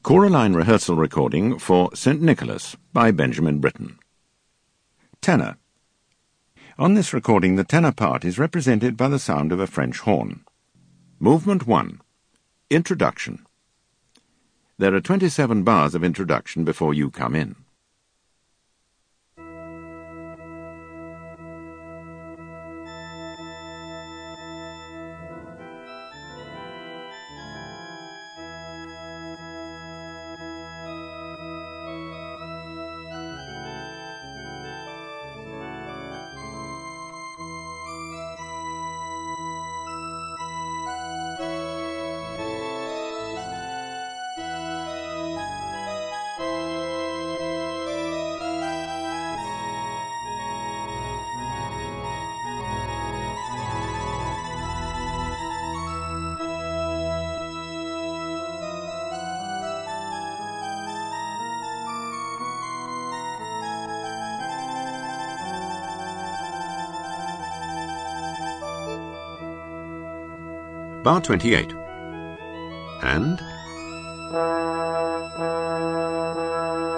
Choraline rehearsal recording for St. Nicholas by Benjamin Britten. Tenor. On this recording, the tenor part is represented by the sound of a French horn. Movement 1. Introduction. There are 27 bars of introduction before you come in. Bar 28. And